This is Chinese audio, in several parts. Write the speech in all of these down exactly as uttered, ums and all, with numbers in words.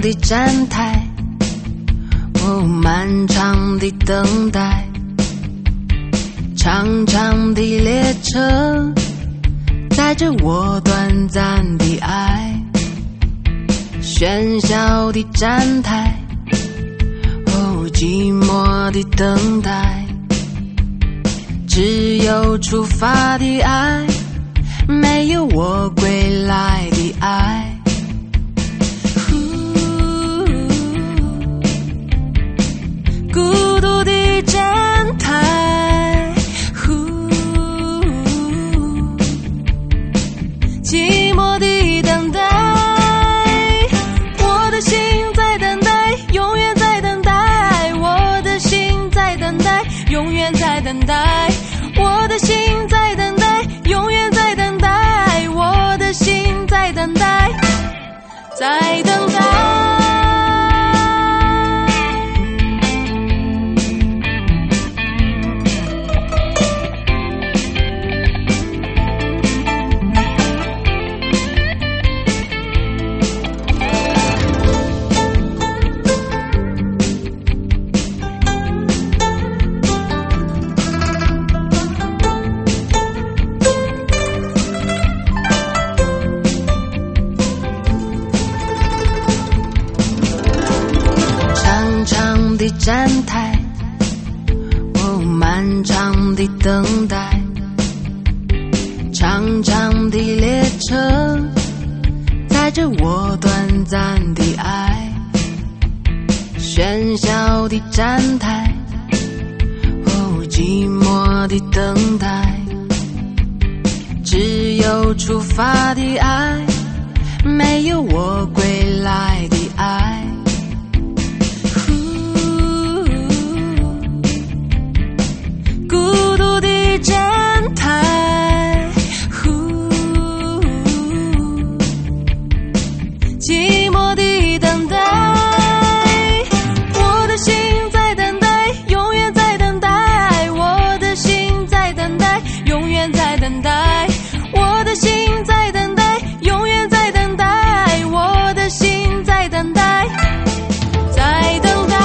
的站台，哦，漫长的等待，长长的列车载着我短暂的爱，喧嚣的站台，哦，寂寞的等待，只有出发的爱，没有我归来的爱。孤独的站台，寂寞的等待，我的心在等待，永远在等待，我的心在等待，永远在等待，我的心在等待，永远在等待，我的心在等待，在等待。的站台，哦，漫长的等待，长长的列车载着我短暂的爱，喧嚣的站台，哦，寂寞的等待，只有出发的爱，没有我归来的爱。站台，寂寞的等待，我的心在等待，永远在等待，我的心在等待，永远在等待，我的心在等待，永远在等待，我的心在等待，在等待。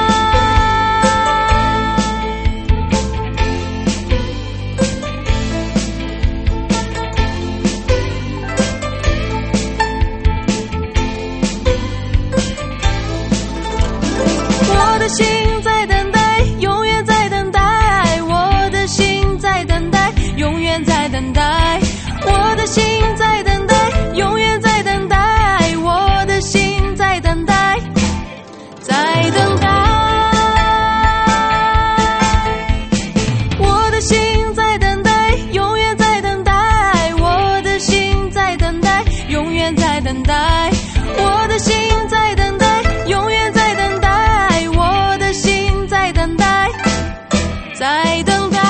我的心在等待，永远在等待，我的心在等待，永远在等待，我的心在等待，永远在等待，我的心在等待，在等待。我的心在等待，永远在等待，我的心在等待，永远在等待，我的心在等待，永远在等待，我的心在等待，在等待。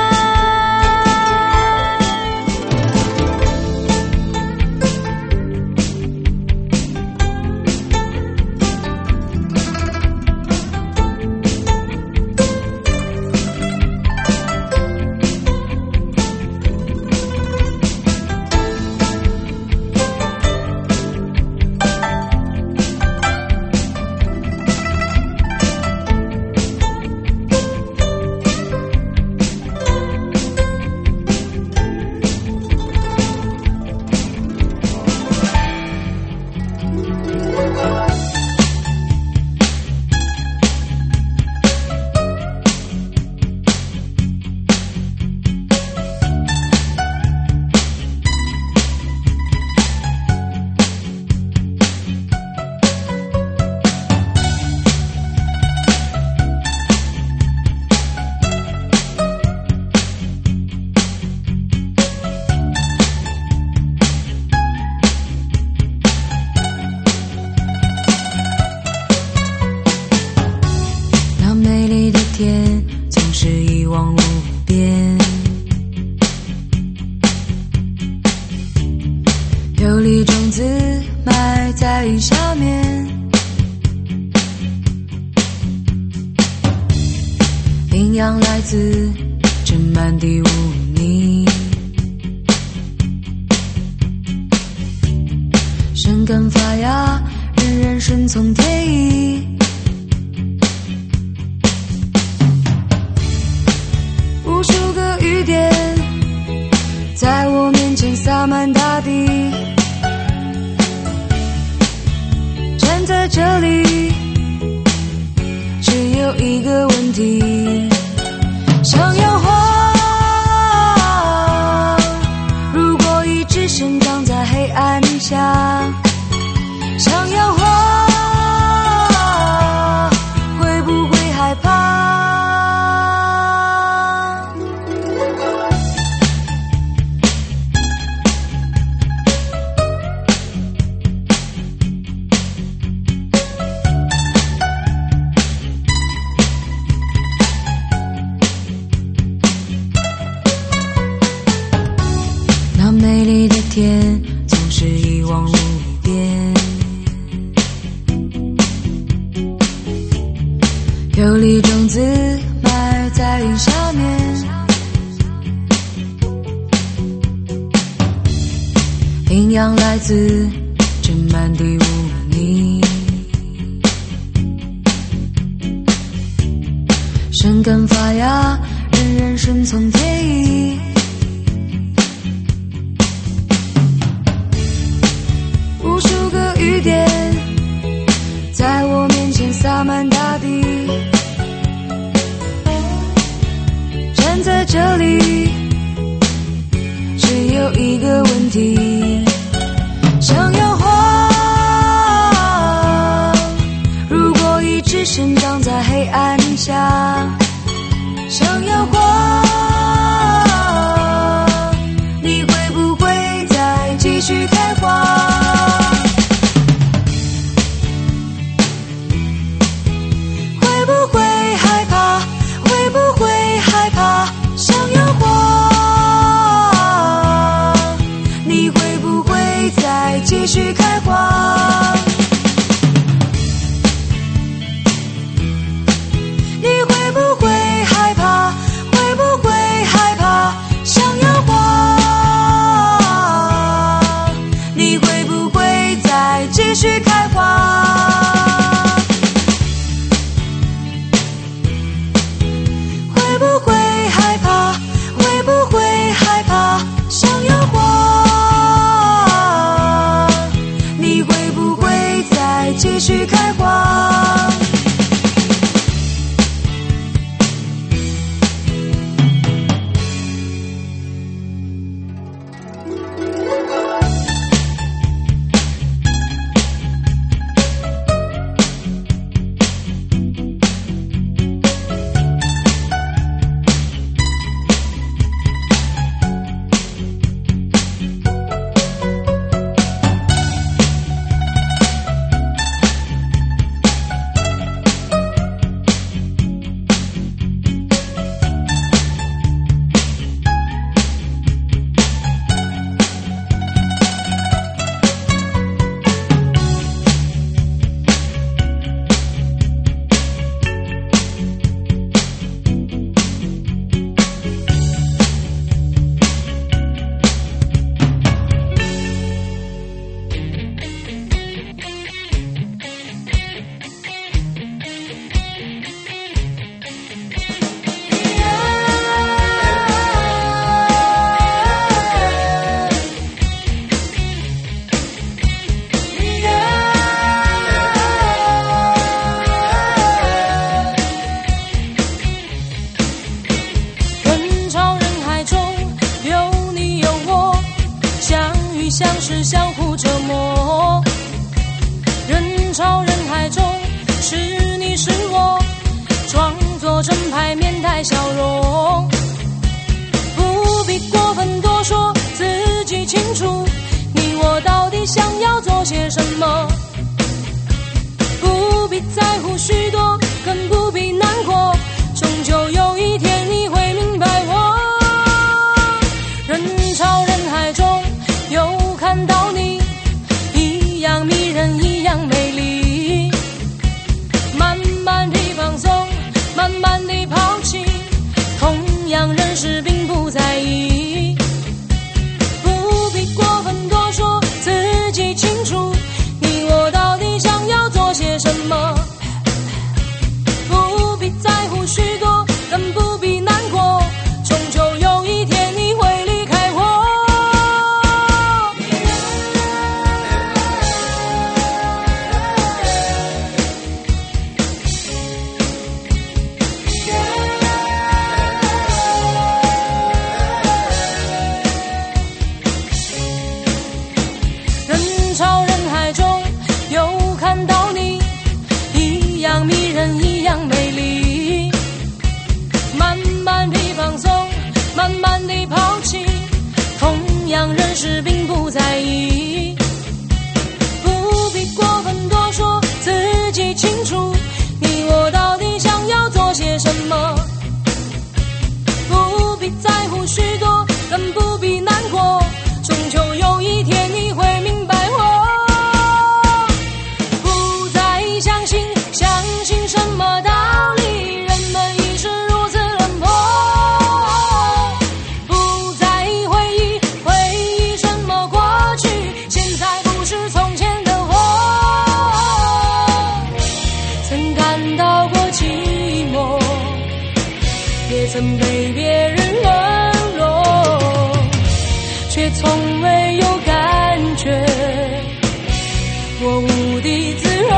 有粒种子埋在下面，营养来自盛满的污泥，生根发芽，日人人顺从天意。无数个雨点在我面前洒满大地，站在这里只有一个问题，想要花如果一直生长在黑暗下，想要花会不会害怕？那美丽的天总是一望无边，有粒种子埋在云下面，营养来自这满地污泥，生根发芽，人人顺从天意。无数个雨点在我面前洒满大地，站在这里只有一个问题，想要花如果一直生长在黑暗下，想要花你会不会再继续开花？想要花你会不会再继续开花？你会不会害怕？会不会害怕？想要花你会不会再继续开花？会不会害怕？会不会害怕？想要花你会不会再继续开花？相识相互折磨，人潮人海中是你是我，装作正派面带笑容，不必过分多说，自己清楚你我到底想要做些什么，不必在乎许多，更不必难过，终究有一天你会明白我。人潮人海中又看到你，一样迷人，一样美丽，慢慢地放松，慢慢地抛弃，痛事并不在意，不必过分多说，自己清楚你我到底想要做些什么，不必在乎许多，更不必难过，终究有一天你会明白我不再相信相信什么道理，人们已是如此冷漠，不再回忆回忆什么过去，现在不是从前的我，曾感到过寂寞，也曾被别人冷落，却从未有感觉我无地自容。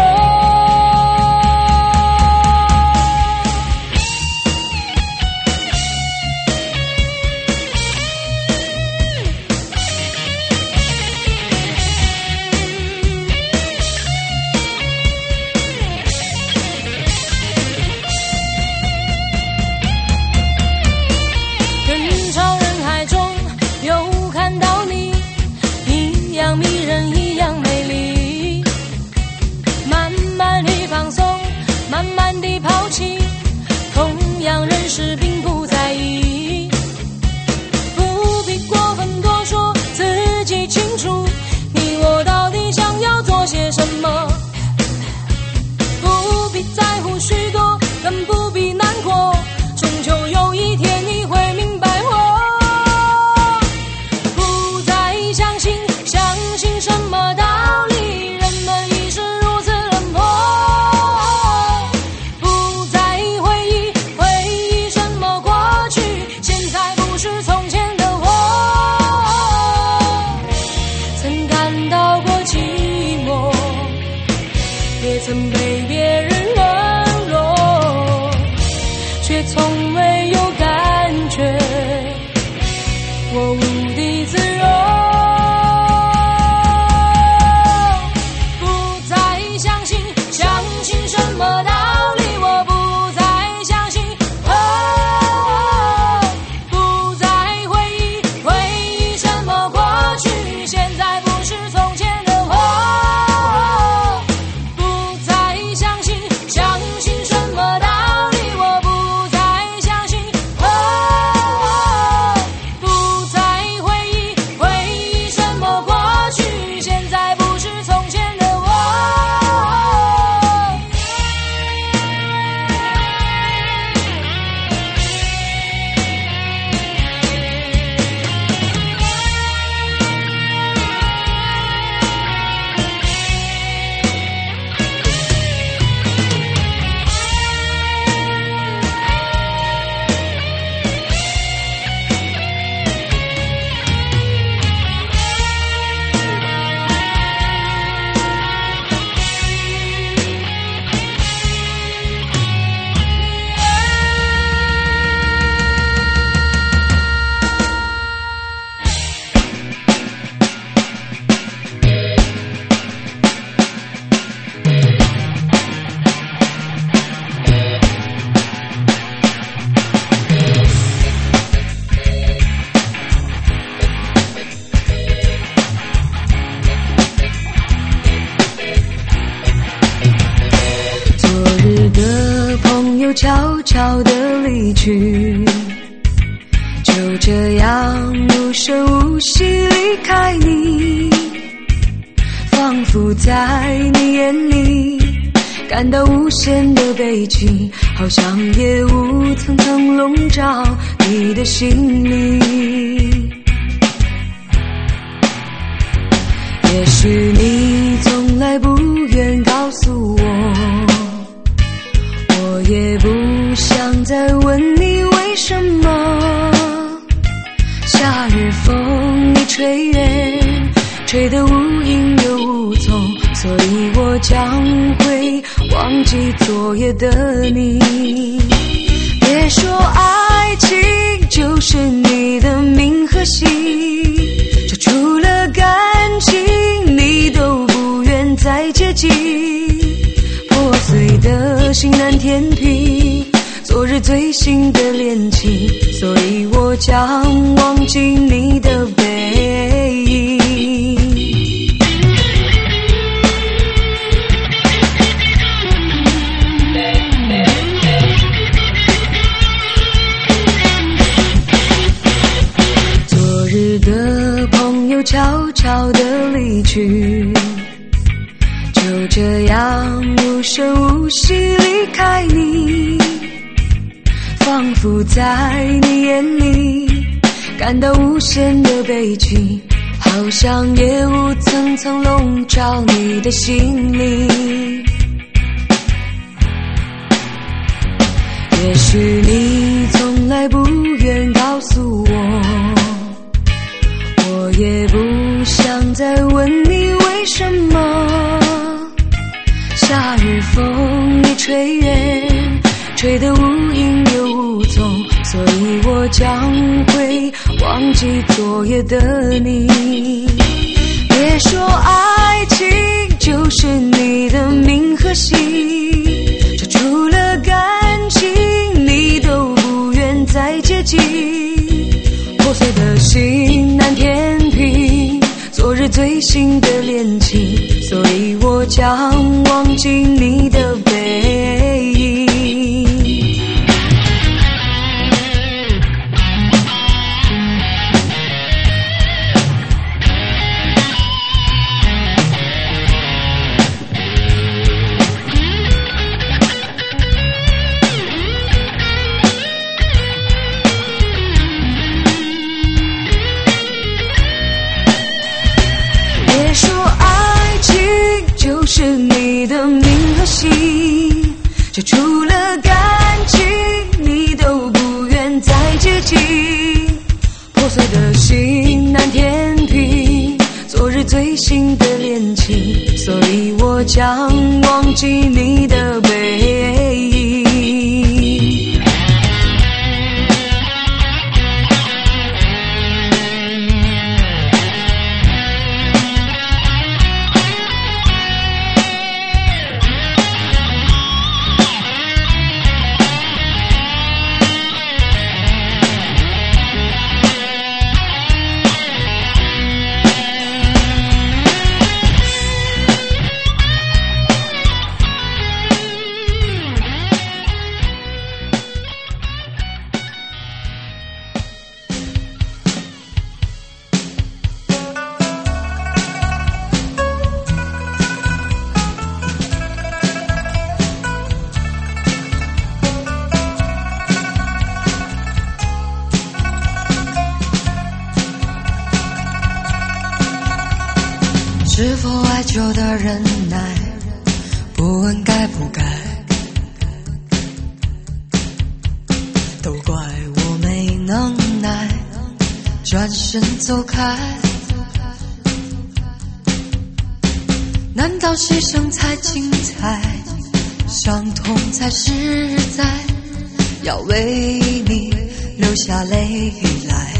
人潮人海中又看到你，一样迷人一样美丽，慢慢地放松，慢慢地抛弃，同样认识并不在意，不必过分多说，自己清楚你我到底想要做些什么，不必在乎许多，更不必难过，终究有一天你会明白我不再相信相信什么道理，人们已是如此冷漠，不再回忆回忆什么过去，现在不是从前的我，曾感到过寂寞，也曾被别人冷落，却从未有感觉我无地自容，不再相信相信什么道理，我不再相信，哦，不再回忆回忆什么过去，现在不是从前的我，不再相信相信什么道理，我不再相信，哦，不再回忆回忆什么过去，现在不是从前的我。昨日的朋友悄悄地离去，就这样无声无息离开你，仿佛在你眼里感到无限的悲戚，好像夜雾层层笼罩你的心里。也许你从来不愿告诉我，我也不想再问你为什么。夏日风一吹远，吹得无影又无踪，所以我将会忘记昨夜的你。别说爱情就是你的名和姓，这除了感情你都不愿再接近。破碎的心难填平昨日最新的恋情，所以我将忘记你的背影。 的离去，就这样无声无息离开你，仿佛在你眼里感到无限的悲剧，好像夜雾层层笼罩你的心里。也许你从来不愿告诉我，我也不想再问你为什么。夏日风一吹远，吹得无影又无踪，所以我将会忘记昨夜的你。别说爱情就是你的名和姓，这除了感情你都不愿再接近。破碎的心难填平昨日最新的恋情，所以我将忘记你的背影。是你的名和姓，这除了感情你都不愿再接近。破碎的心难填平昨日最新的恋情，所以我将忘记你的背影。是否爱就的忍耐，不问该不该，都怪我没能耐，转身走开。难道牺牲才精彩，伤痛才实在，要为你流下泪来，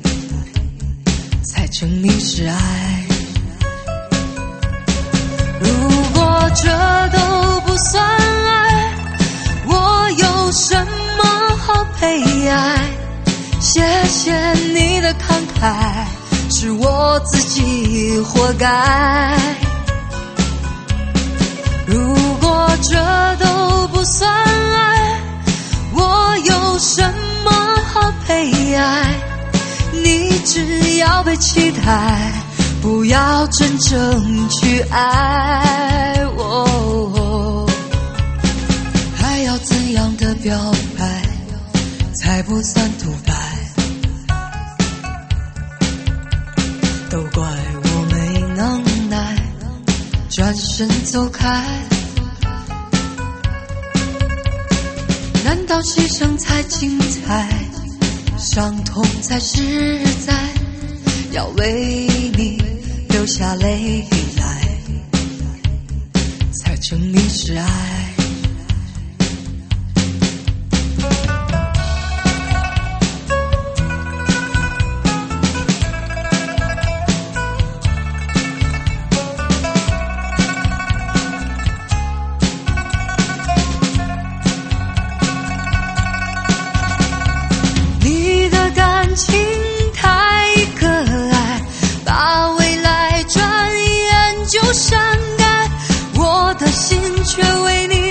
才证明是爱。如果这都不算爱，我有什么好悲哀？谢谢你的慷慨，是我自己活该。如果这都不算爱，我有什么好悲哀？你只要被期待，不要真正去爱我。还要怎样的表白才不算独白？都怪我没能耐，转身走开。难道牺牲才精彩，伤痛才实在，要为你流下泪来，才证明是爱。你的感情太可爱，把未来转眼就删改，我的心却为你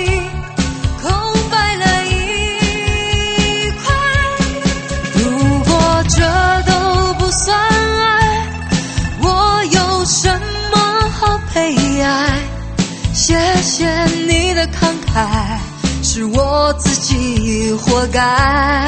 谢谢你的慷慨，是我自己活该。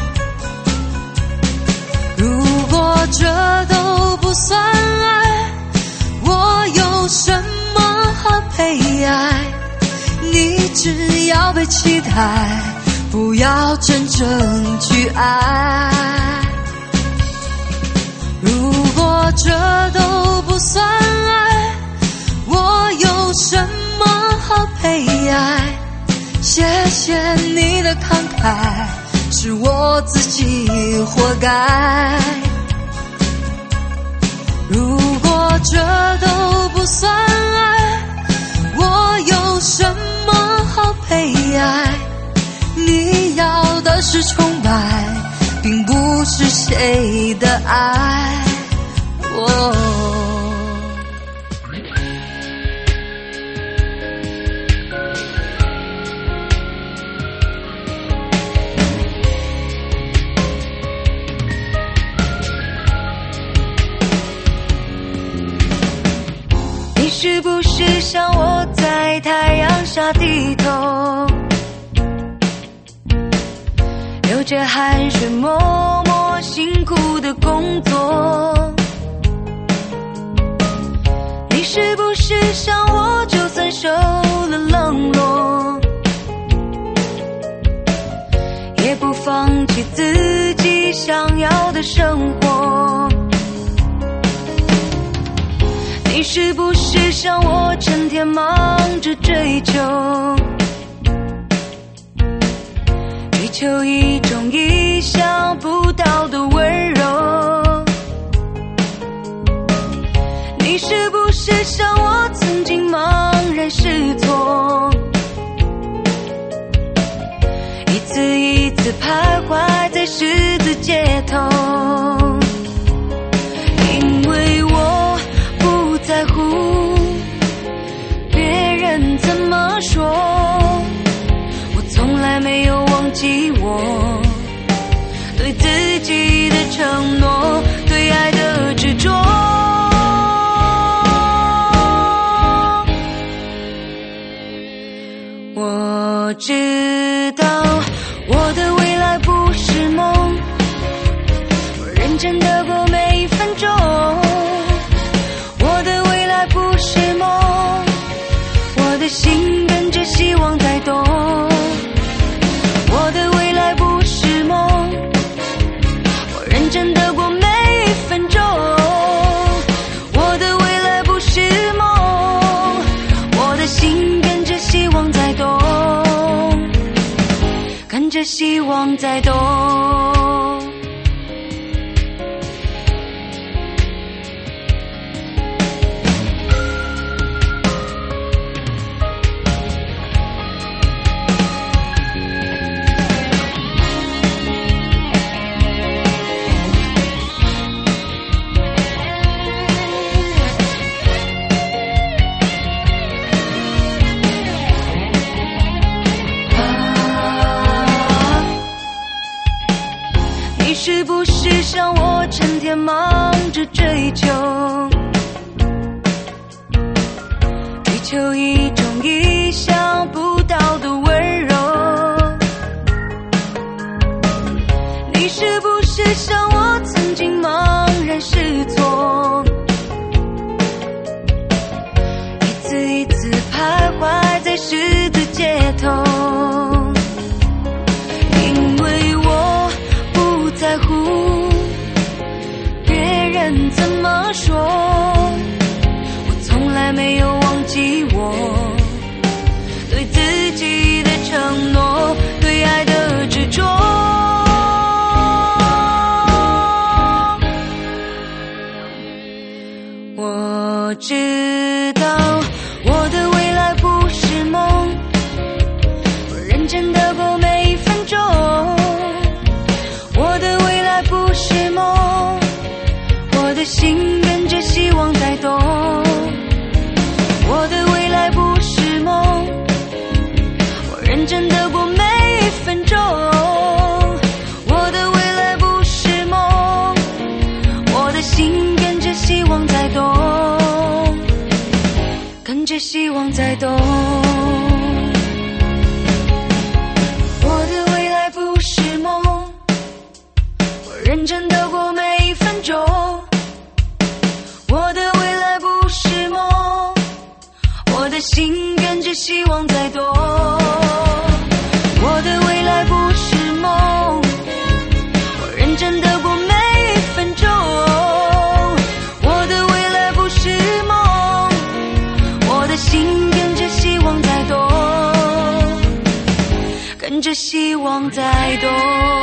如果这都不算爱，我有什么好悲哀？你只要被期待，不要真正去爱。如果这都不算爱，我有什么好悲哀？谢谢你的慷慨，是我自己活该。如果这都不算爱，我有什么好悲哀？你要的是崇拜，并不是谁的爱。哦你是不是像我在太阳下低头，流着汗水默默辛苦的工作？你是不是像我就算受了冷落，也不放弃自己想要的生活？你是不是像我成天忙着追求，追求一种意想不到的温柔？你是不是像我曾经茫然失措，一次一次徘徊在十字街头？因为我不在乎别人怎么说，我从来没有忘记我对自己的承诺，对爱的执着。我知道我的未来不是梦，我认真的过每一分钟。我的未来不是梦，我的心跟着希望在动。我的未来不是梦，我认真的过每一分钟。我的未来不是梦，我的心跟着希望在动，跟着希望在动。你是不是像我成天忙着追求，追求一种意想不到的温柔？你是不是像我曾经茫然失措，一次一次徘徊在十字街头？因为我不在乎别人怎么说，我从来没有忘记我对自己的承诺，对爱的执着。我知道我的未来不是梦，我认真的过每一分钟。我的未来不是梦，我的心跟着希望在动。我的未来不是梦，我认真的过每一分钟。我的未来不是梦，我的心跟着希望在动，跟望在动。我的未来不是梦，我认真的过每一分钟。我的未来不是梦，我的心跟着希望在动。我的未来不是梦，我认真的过每一分钟。我的未来不是梦，我的心跟着希望在动，跟着希望在动。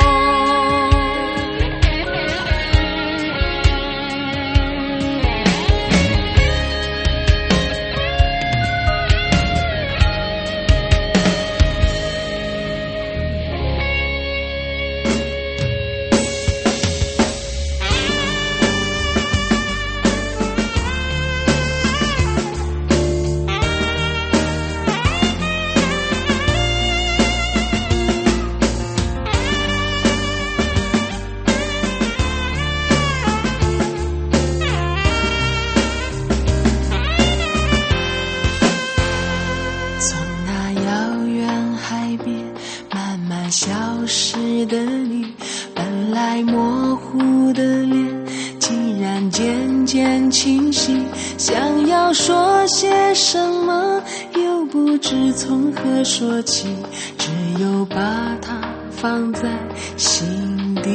消失的你，本来模糊的脸，竟然渐渐清晰。想要说些什么，又不知从何说起，只有把它放在心底。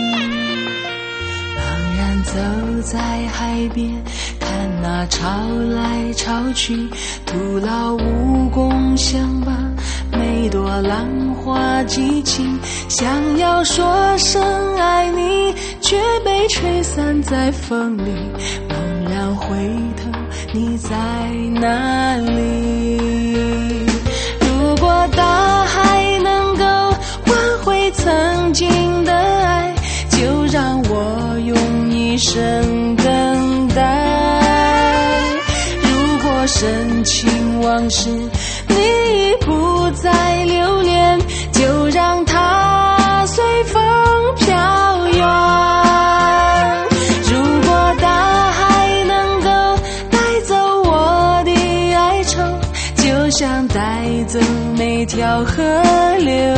茫然走在海边，看那潮来潮去，徒劳无功相伴，每朵浪花激情。想要说声爱你，却被吹散在风里。猛然回头，你在哪里？如果大海能够换回曾经的爱，就让我用一生等待。如果深情往事你已不再留恋，就让它随风飘远。如果大海能够带走我的哀愁，就像带走每条河流。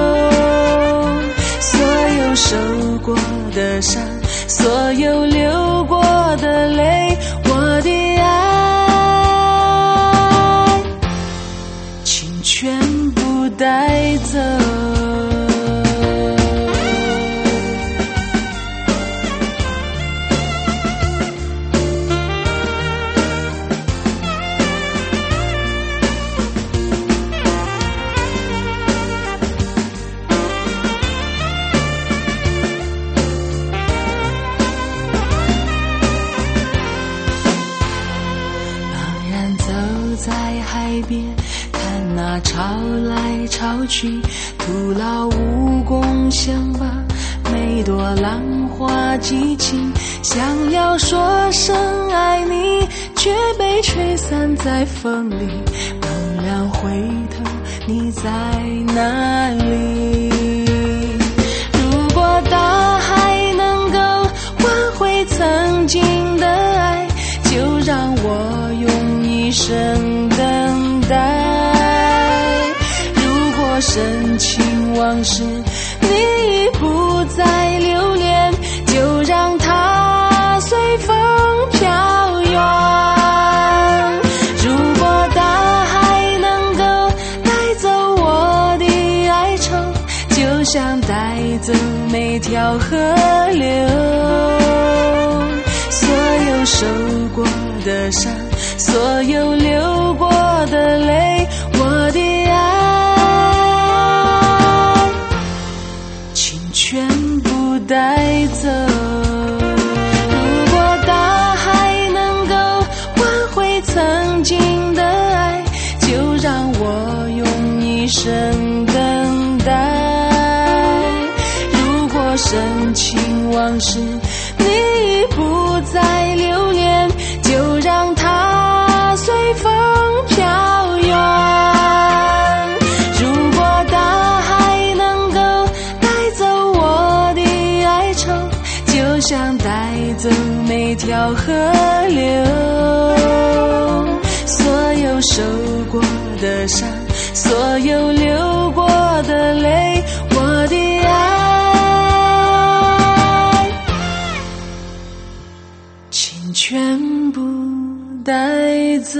所有受过的伤，所有流过的泪，我的爱全部带走。茫然走在海边，看那潮来潮去，徒劳无功相伴，每朵浪花激情。想要说声爱你，却被吹散在风里。猛然回头，你在哪里？如果大海能够换回曾经的爱，就让我用一生等待。如果深情往事你已不再留恋，就让它随风飘远。如果大海能够带走我的哀愁，就像带走每条河流。所有受过的伤，所有流过的泪，我的爱请全部带走。如果大海能够换回曾经的爱，就让我用一生等待。如果深情往事你已不再留恋，就让它随风飘远。如果大海能够带走我的哀愁，就像带走每条河流。所有受上所有流过的泪，我的爱，请全部带走。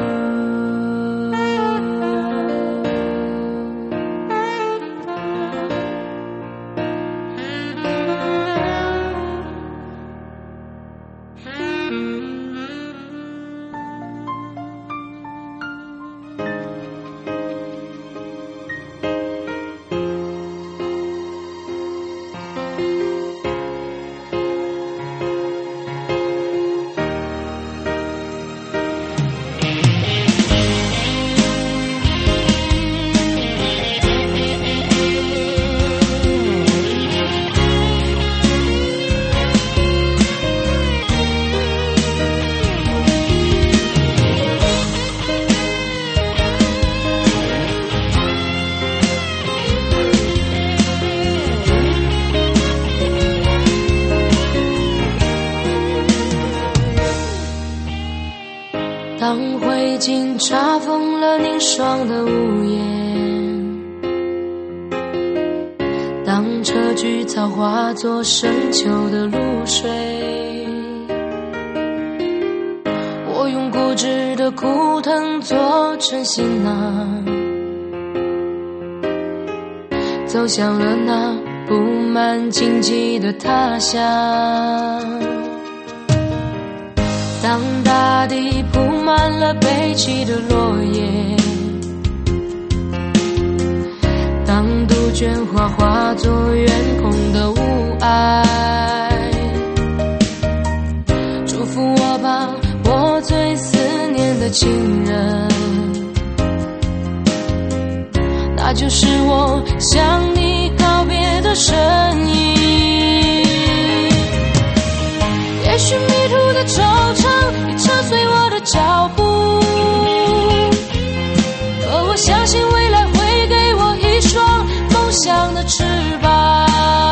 当灰烬查封了凝霜的屋檐，当车菊草化作深秋的露水，我用固执的枯藤做成行囊，走向了那布满荆棘的他乡。当大地铺满了悲泣的落叶，当杜鹃花化作远空的雾霭，祝福我吧，我最思念的亲人，那就是我向你告别的身影。也许迷途的惆怅已扯碎我的脚步，可我相信未来会给我一双梦想的翅膀。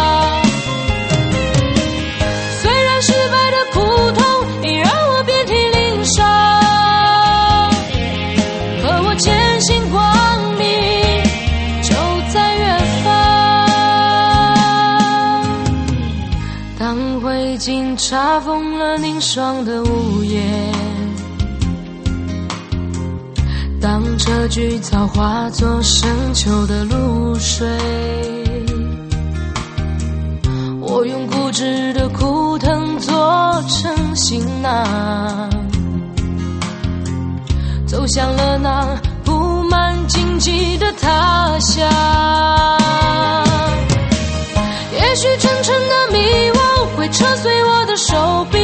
虽然失败的苦痛已让我遍体鳞伤，可我坚信光明就在远方。当灰烬查封了凝霜的屋檐，当车菊草化作深秋的露水，我用固执的枯藤做成行囊，走向了那布满荆棘的他乡。也许沉沉的迷惘会扯碎我的手臂，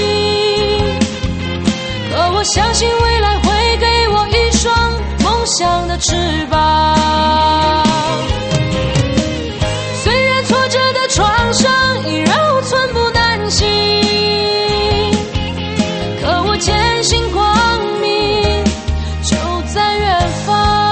可我相信未来会给我一双梦想的翅膀。虽然挫折的创伤已让我寸步难行，可我坚信光明就在远方。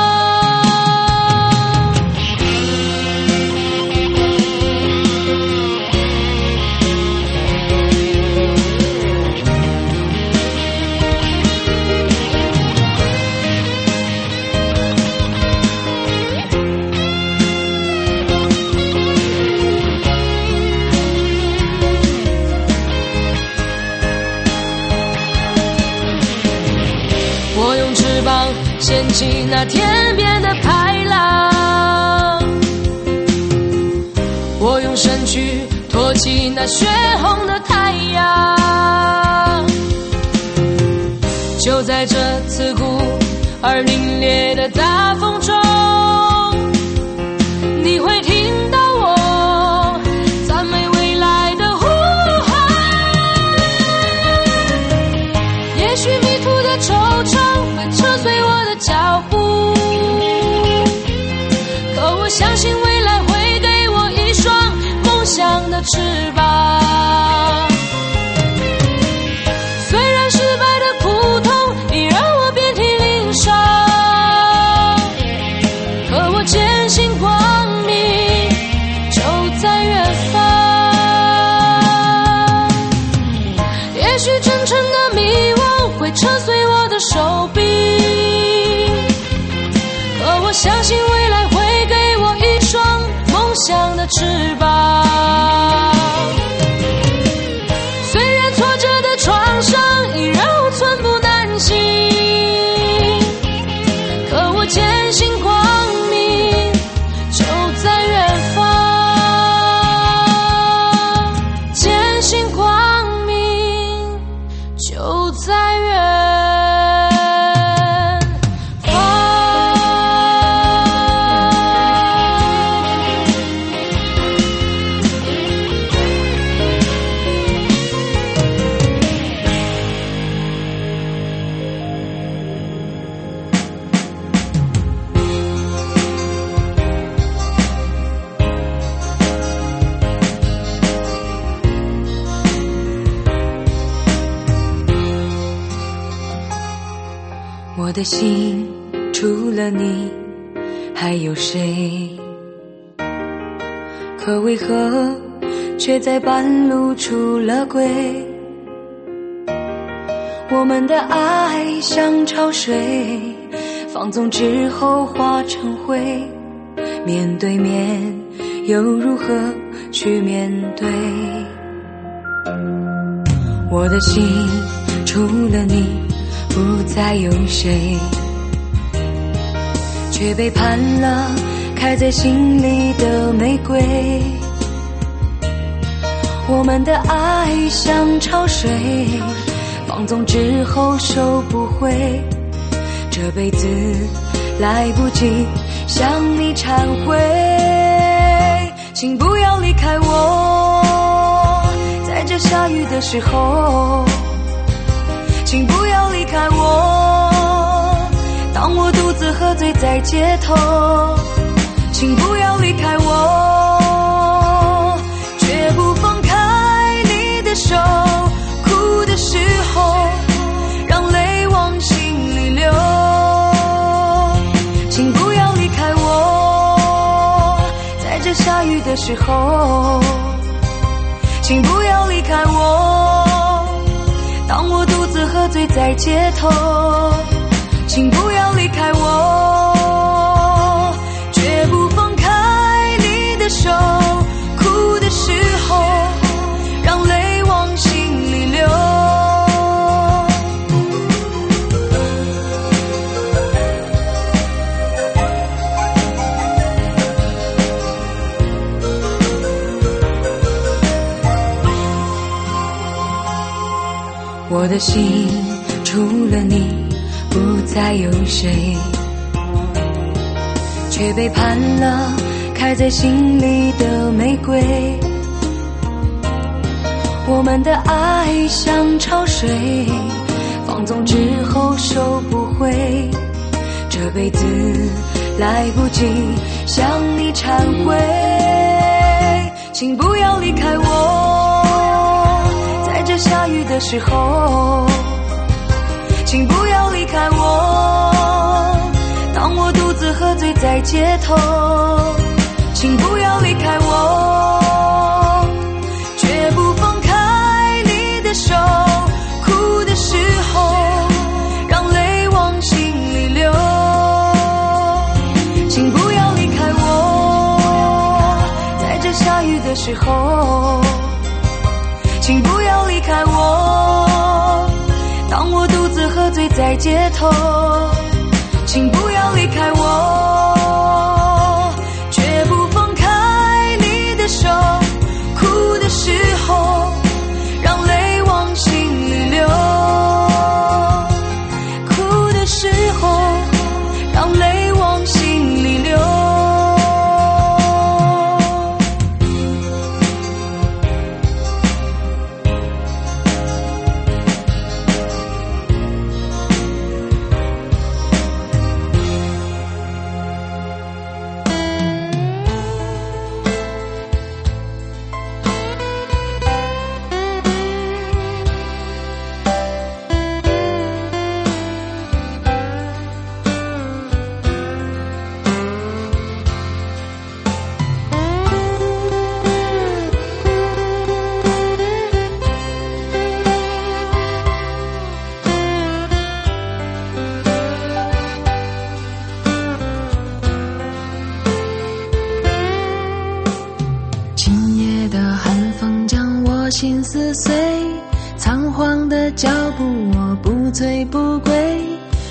我用翅膀掀起那天边的排浪，我用身躯托起那血红的太阳。就在这刺骨而凛冽的大风中，你会听到我赞美未来的呼喊。也许迷途的惆怅会扯碎我的脚步，可我相信未来会给我一双梦想的翅膀。虽然失败的苦痛已让我遍体鳞伤，可我坚信光明就在远方。也许沉沉的迷惘会扯碎我的手臂， 我相信未来会给我一双梦想的翅膀。虽然挫折的创伤已让我寸步难行，可我坚信光明就在远方，坚信光明就在远方。 我的心除了你还有谁？可为何却在半路出了轨？我们的爱像潮水，放纵之后化成灰，面对面又如何去面对？我的心除了你不再有谁，却背叛了开在心里的玫瑰。我们的爱像潮水，放纵之后收不回，这辈子来不及向你忏悔。请不要离开我，在这下雨的时候，请不要离开我，当我独自喝醉在街头。请不要离开我，绝不放开你的手，哭的时候让泪往心里流。请不要离开我，在这下雨的时候。请不要离开我，当我独自喝醉在街头。请不要离开我，绝不放开你的手，哭的时候让泪往心里流。我的心除了你不再有谁，却背叛了开在心里的玫瑰。我们的爱像潮水，放纵之后收不回，这辈子来不及向你忏悔。请不要离开我，在这下雨的时候。请不要离开我，当我独自喝醉在街头。请不要离开我，绝不放开你的手，哭的时候让泪往心里流。请不要离开我，在这下雨的时候。请不要离开我，当我独自喝醉在街头。请不要离开我，绝不放开你的手，哭的时候让泪往心里流。哭的时候让泪往心里流。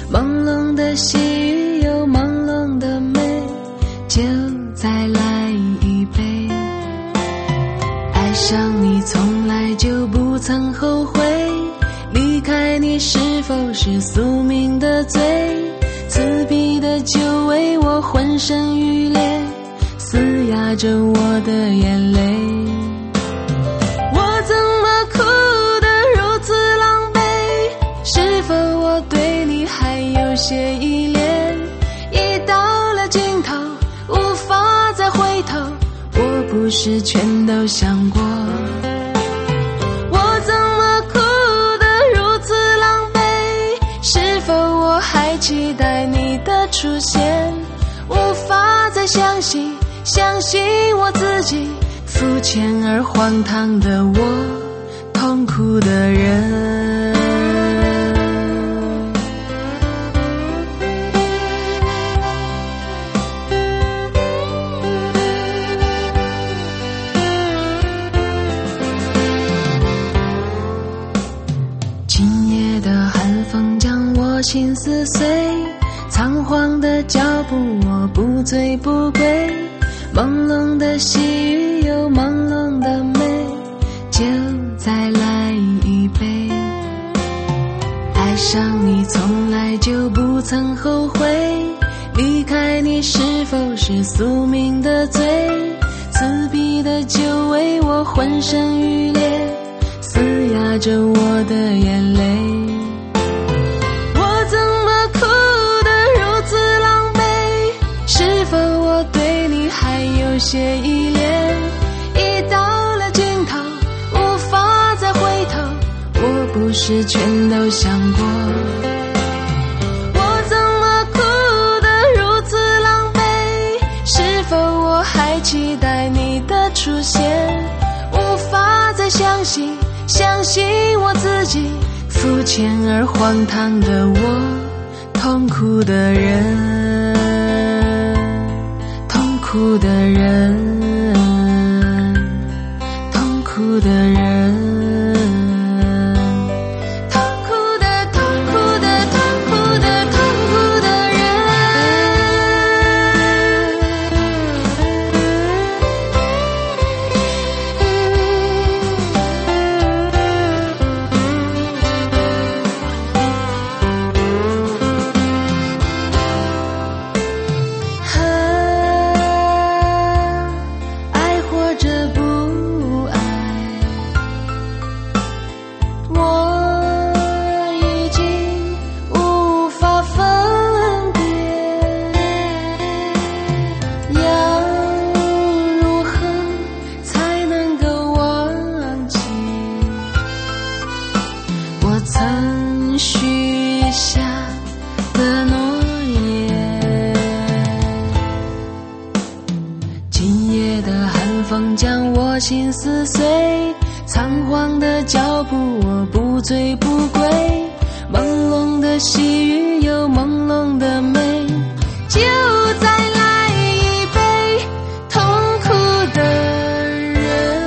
朦胧的细雨有朦胧的美，就再来一杯。爱上你从来就不曾后悔，离开你是否是宿命的罪？刺鼻的酒为我浑身欲裂，嘶哑着我的眼泪。我怎么哭得如此狼狈？是否我对你还有些依恋？已到了尽头，无法再回头，我不是全都想过。我怎么哭得如此狼狈？是否我还期待你的出现？无法再相信，相信我自己，肤浅而荒唐的我，痛苦的人。今夜的寒风将我心撕碎，仓皇的脚步我不醉不归，朦胧的细雨有朦胧的美，就再来一杯。爱上你从来就不曾后悔，离开你是否是宿命的罪？刺鼻的酒为我浑身欲裂，嘶哑着我的眼泪。我怎么哭得如此狼狈？是否我对你还有些依恋？已到了尽头，无法再回头，我不是全都想过。我怎么哭得如此狼狈？是否我还期待你的出现？无法再相信，相信我自己，肤浅而荒唐的我，痛苦的人，痛苦的人，痛苦的人。心撕碎，仓皇的脚步我不醉不归，朦胧的细雨有朦胧的美，就再来一杯痛苦的人。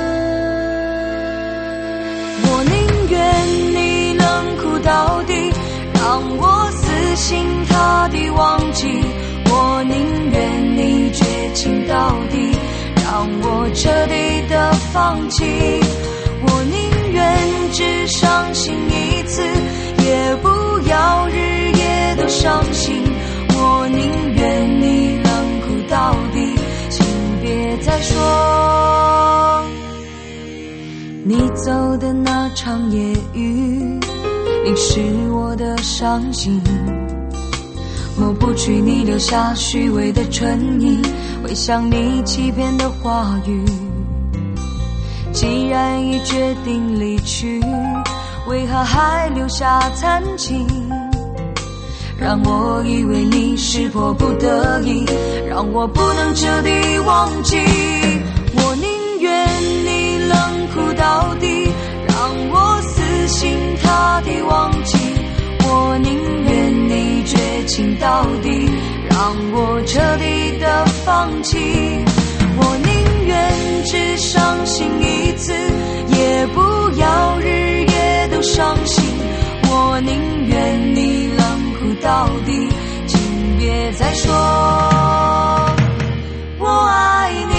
我宁愿你冷酷到底，让我死心塌地忘记，我宁愿你绝情到底，让我彻底的放弃。我宁愿只伤心一次，也不要日夜都伤心。我宁愿你冷酷到底，请别再说。你走的那场夜雨，淋湿我的伤心，抹不去你留下虚伪的唇印，回想你欺骗的话语。既然已决定离去，为何还留下残情？让我以为你是迫不得已，让我不能彻底忘记。我宁愿你冷酷到底，让我死心塌地忘记。我宁愿你绝情到底，让我彻底的放弃。我宁愿只伤心一次，也不要日夜都伤心。我宁愿你冷酷到底，请别再说我爱你。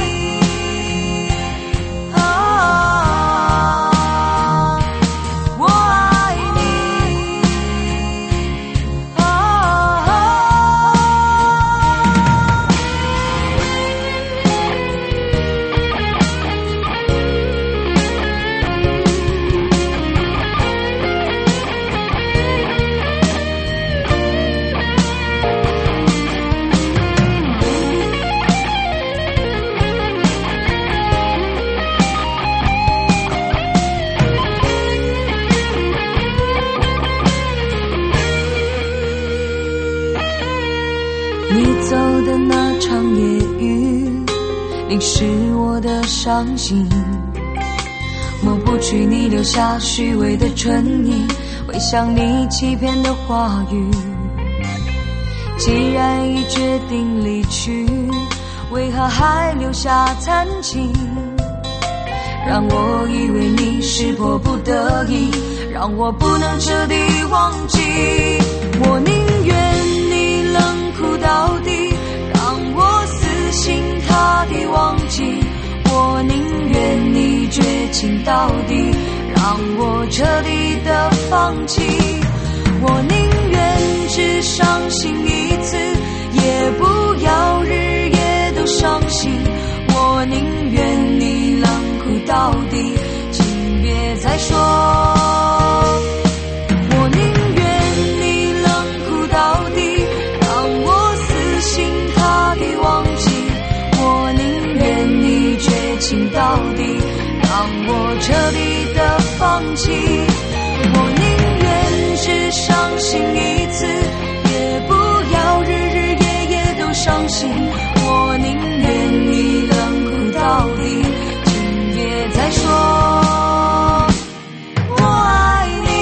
你走的那场夜雨，淋湿我的伤心，抹不去你留下虚伪的唇印，回想你欺骗的话语。既然已决定离去，为何还留下残情？让我以为你是迫不得已，让我不能彻底忘记。我宁愿你冷酷到底，让我死心塌地忘记。我宁愿你绝情到底，让我彻底的放弃。我宁愿只伤心一次，也不要日夜都伤心。我宁愿你冷酷到底，请别再说我宁愿你冷酷到底，让我死心塌地忘记。我宁愿你绝情到底，让我彻底的放弃。我宁愿只伤心一次，也不要日日夜夜都伤心。我宁愿你冷酷到底，请别再说我爱你。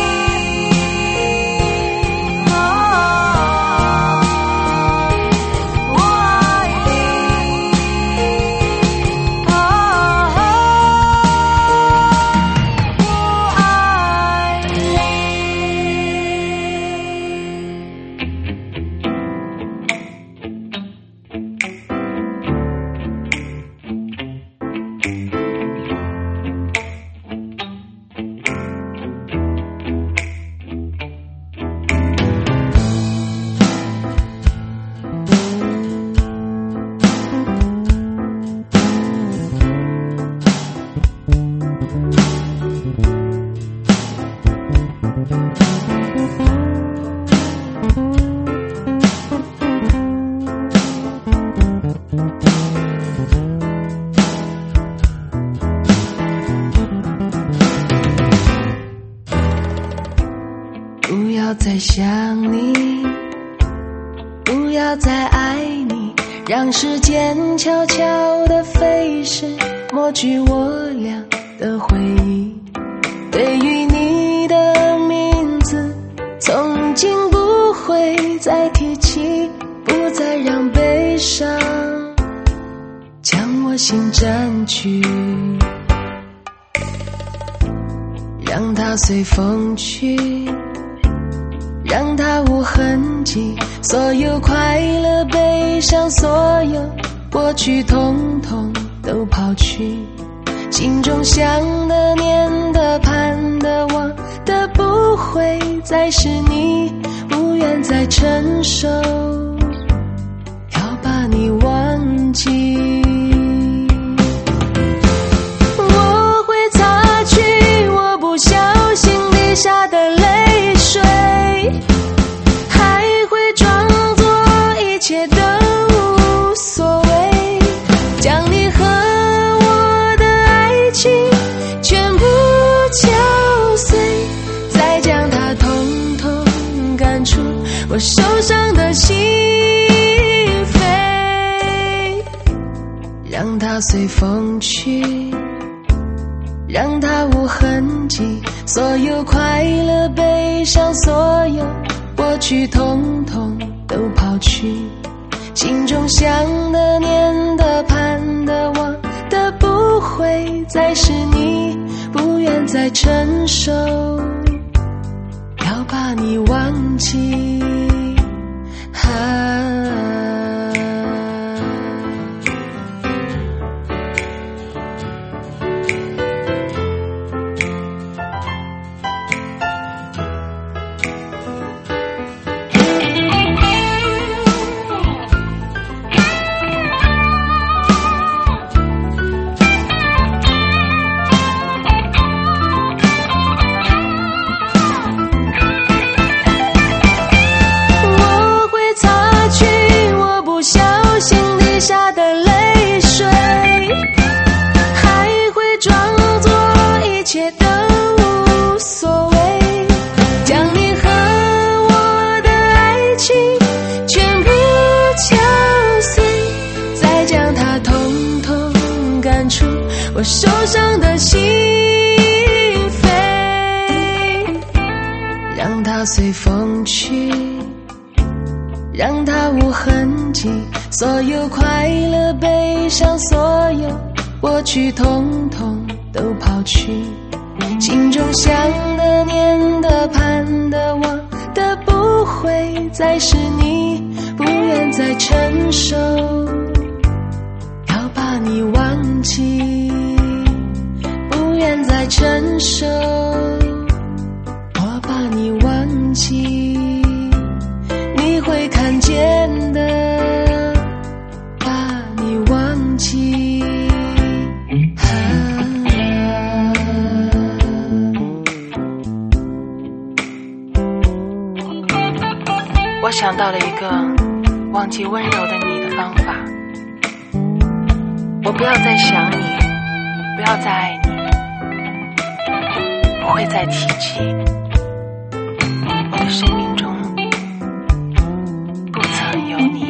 不要再想你，不要再爱你，让时间悄悄地飞逝，抹去我俩的回忆。对于你的名字，从今不会再提起，不再让悲伤将我心占据，让它随风去，让它无痕迹，所有快乐悲伤，所有过去统统都抛去，心中想的念的盼的望的不会再是你，不愿再承受，要把你忘记。我会擦去我不小心滴下的泪水，还会装作一切都无所谓，将你和我的爱情全部敲碎，再将它统统赶出我受伤的心扉，让它随风去，让它无痕迹，所有快乐悲伤，所有过去统统都抛去，心中想的念的盼的望的不会再是你，不愿再承受，要把你忘记。 我受伤的心扉，让它随风去，让它无痕迹，所有快乐悲伤，所有过去统统都抛去，心中想的念的盼的望的不会再是你，不愿再承受，要把你忘记，不愿再承受，我把你忘记，你会看见的，把你忘记。 我想到了一个忘记温柔的你的方法，我不要再想你，不要再爱你，不会再提起，我的生命中不曾有你。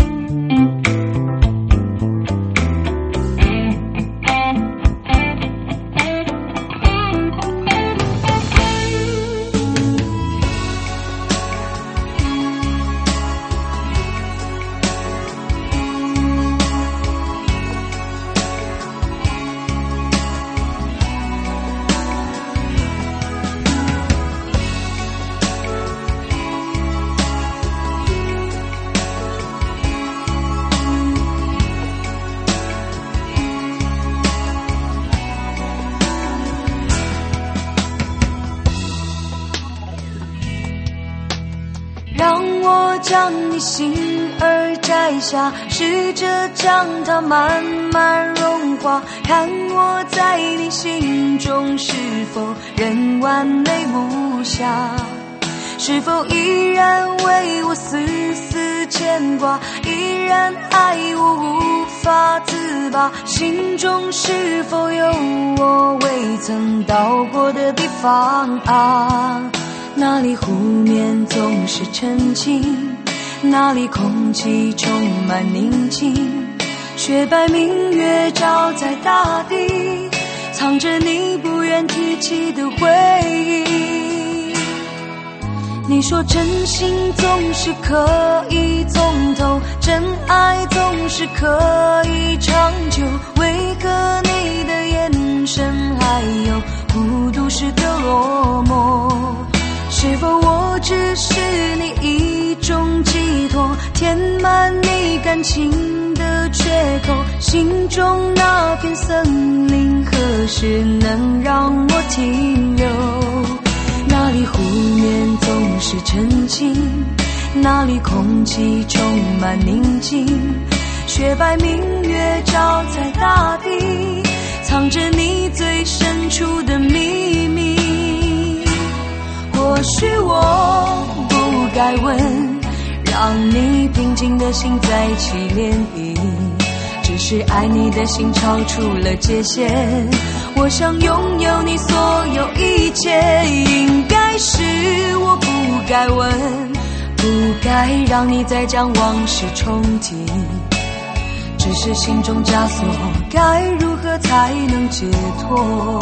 让我将你心儿摘下，试着将它慢慢融化，看我在你心中是否仍完美无瑕，是否依然为我丝丝牵挂，依然爱我无法自拔，心中是否有我未曾到过的地方啊？那里湖面总是沉静，那里空气充满宁静，雪白明月照在大地，藏着你不愿提起的回忆。你说真心总是可以从头，真爱总是可以长久，为何你的眼神还有孤独时的落寞？是否我只是你一种寄托，填满你感情的缺口，心中那片森林何时能让我停留？那里湖面总是沉静，那里空气充满宁静，雪白明月照在大地，藏着你最深处的秘密。或许我不该问，让你平静的心再起涟漪，只是爱你的心超出了界限，我想拥有你所有一切，应该是我不该问，不该让你再将往事重提，只是心中枷锁，该如何才能解脱？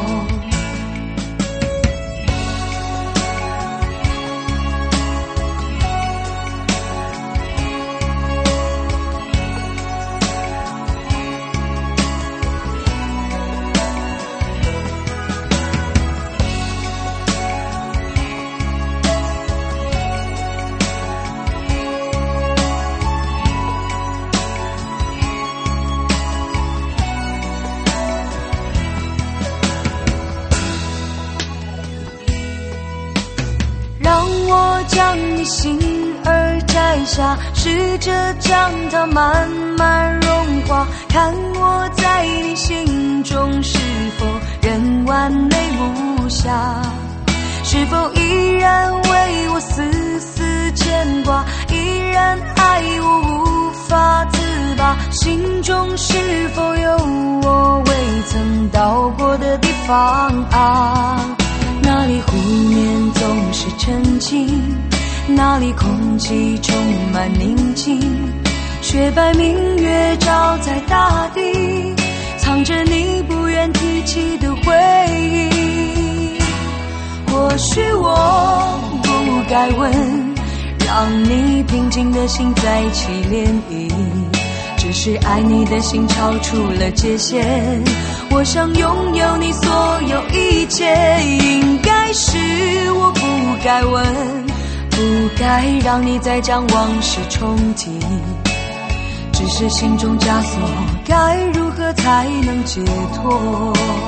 将你心儿摘下，试着将它慢慢融化，看我在你心中是否仍完美无瑕，是否依然为我丝丝牵挂，依然爱我无法自拔，心中是否有我未曾到过的地方啊？那里湖面总是沉静，那里空气充满宁静，雪白明月照在大地，藏藏着你不愿提起的回忆。或许我不该问，让你平静的心再起涟漪，只是爱你的心超出了界限，我想拥有你所有一切。应该是我不该问，不该让你再将往事重提，只是心中枷锁，该如何才能解脱？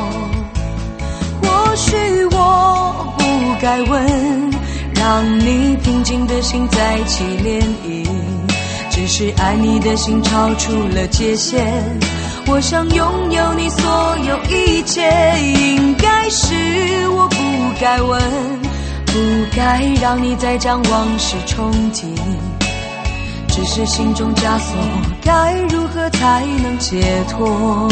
或许我不该问，让你平静的心再起涟漪，只是爱你的心超出了界限，我想拥有你所有一切。应该是我不该问，不该让你再将往事重提，只是心中枷锁，该如何才能解脱？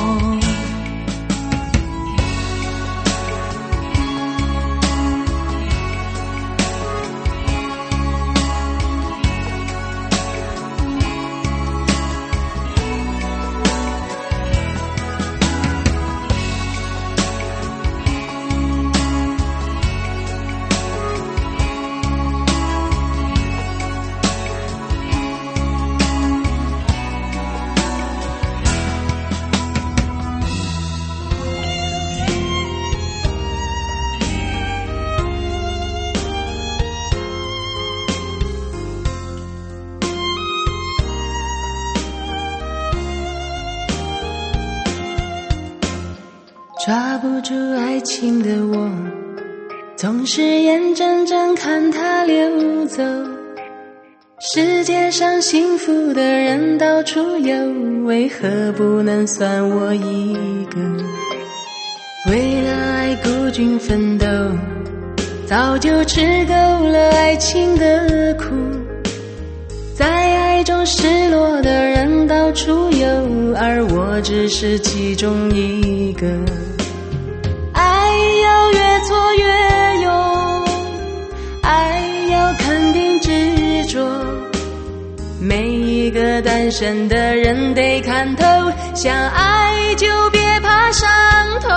抓不住爱情的我，总是眼睁睁看它溜走。世界上幸福的人到处有，为何不能算我一个？为了爱孤军奋斗，早就吃够了爱情的苦。在爱中失落的人到处有，而我只是其中一个。爱要越挫越勇，爱要肯定执着，每一个单身的人得看透，想爱就别怕伤痛。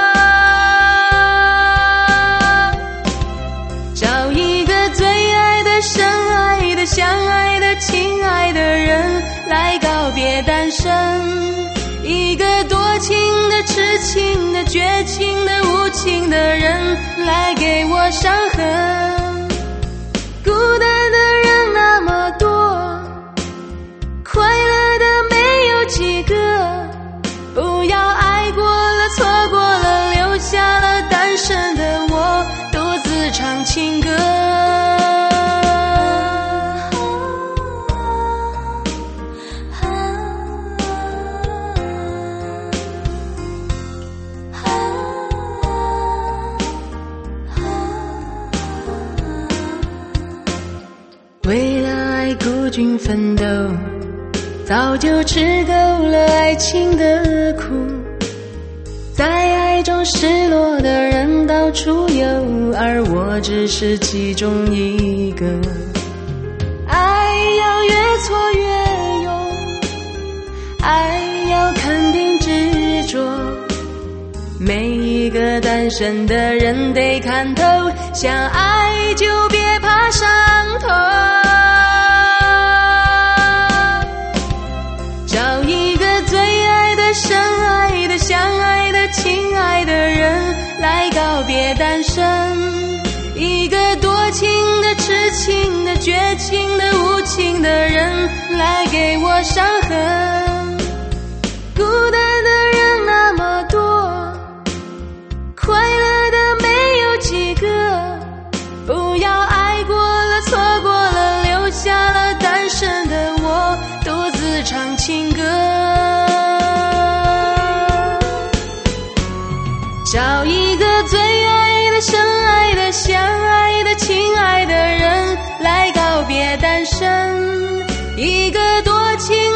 找一个最爱的、深爱的、相爱的、亲爱的人来告别单身，一个多情的、痴情的、绝情的、无情的人来给我伤痕。孤单的人那么多，快乐的没有几个，不要爱过了、错过了，留下了单身的我独自唱情歌。为了爱孤军奋斗，早就吃够了爱情的苦。在爱中失落的人到处有，而我只是其中一个。爱要越挫越勇，爱要肯定执着，每一个单身的人得看透，想爱就别怕伤痛。找一个最爱的、深爱的、相爱的、亲爱的人来告别单身，一个多情的、痴情的、绝情的、无情的人来给我伤痕。孤单的人那么多，快乐的没有几个，不要爱过了、错过了，留下了单身的我独自唱情歌。找一个最爱的、深爱的、相爱的、亲爱的人来告别单身，一个多情